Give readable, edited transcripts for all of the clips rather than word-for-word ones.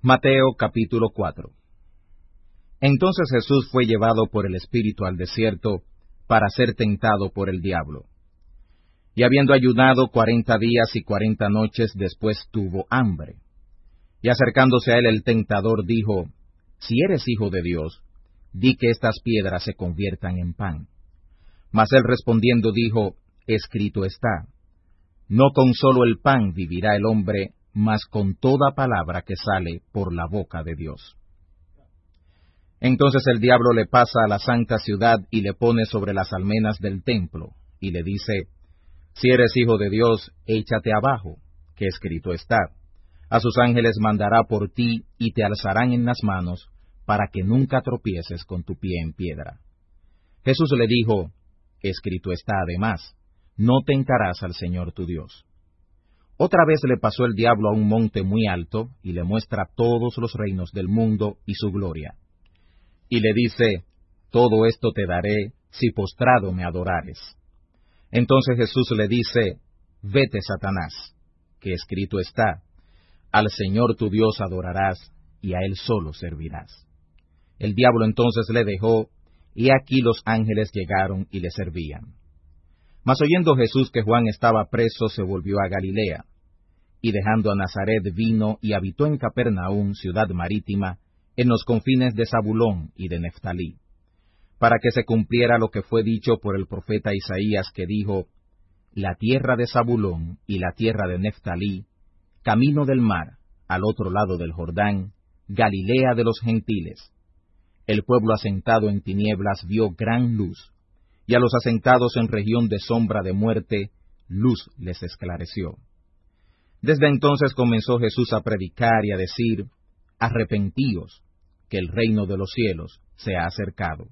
Mateo capítulo 4. Entonces Jesús fue llevado por el Espíritu al desierto para ser tentado por el diablo. Y habiendo ayunado 40 días y 40 noches, después tuvo hambre. Y acercándose a él el tentador dijo: Si eres hijo de Dios, di que estas piedras se conviertan en pan. Mas él respondiendo dijo: Escrito está: No con solo el pan vivirá el hombre, mas con toda palabra que sale por la boca de Dios. Entonces el diablo le pasa a la santa ciudad y le pone sobre las almenas del templo, y le dice: Si eres hijo de Dios, échate abajo, que escrito está: A sus ángeles mandará por ti, y te alzarán en las manos, para que nunca tropieces con tu pie en piedra. Jesús le dijo: Escrito está además: No tentarás al Señor tu Dios. Otra vez le pasó el diablo a un monte muy alto, y le muestra todos los reinos del mundo y su gloria. Y le dice: Todo esto te daré, si postrado me adorares. Entonces Jesús le dice: Vete, Satanás, que escrito está: Al Señor tu Dios adorarás, y a Él solo servirás. El diablo entonces le dejó, y aquí los ángeles llegaron y le servían. Mas oyendo Jesús que Juan estaba preso, se volvió a Galilea, y dejando a Nazaret vino y habitó en Capernaum, ciudad marítima, en los confines de Zabulón y de Neftalí, para que se cumpliera lo que fue dicho por el profeta Isaías, que dijo: La tierra de Zabulón y la tierra de Neftalí, camino del mar, al otro lado del Jordán, Galilea de los gentiles. El pueblo asentado en tinieblas vio gran luz, y a los asentados en región de sombra de muerte, luz les esclareció. Desde entonces comenzó Jesús a predicar y a decir: Arrepentíos, que el reino de los cielos se ha acercado.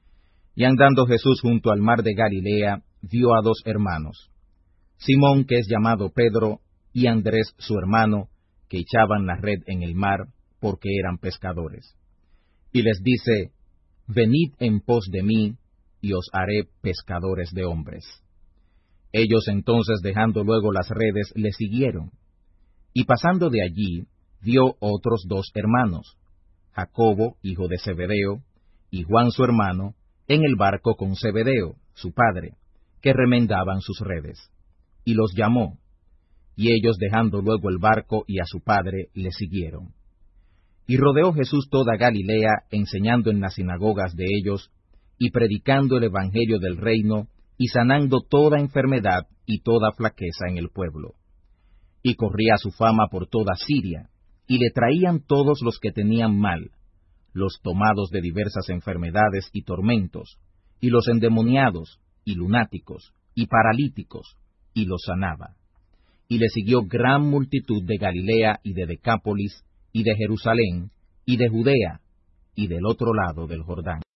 Y andando Jesús junto al mar de Galilea, vio a dos hermanos, Simón, que es llamado Pedro, y Andrés su hermano, que echaban la red en el mar, porque eran pescadores. Y les dice: Venid en pos de mí, y os haré pescadores de hombres. Ellos entonces, dejando luego las redes, le siguieron. Y pasando de allí, vio otros dos hermanos, Jacobo, hijo de Zebedeo, y Juan su hermano, en el barco con Zebedeo, su padre, que remendaban sus redes. Y los llamó, y ellos, dejando luego el barco y a su padre, le siguieron. Y rodeó Jesús toda Galilea, enseñando en las sinagogas de ellos, y predicando el evangelio del reino, y sanando toda enfermedad y toda flaqueza en el pueblo. Y corría su fama por toda Siria, y le traían todos los que tenían mal, los tomados de diversas enfermedades y tormentos, y los endemoniados, y lunáticos, y paralíticos, y los sanaba. Y le siguió gran multitud de Galilea y de Decápolis, y de Jerusalén, y de Judea, y del otro lado del Jordán.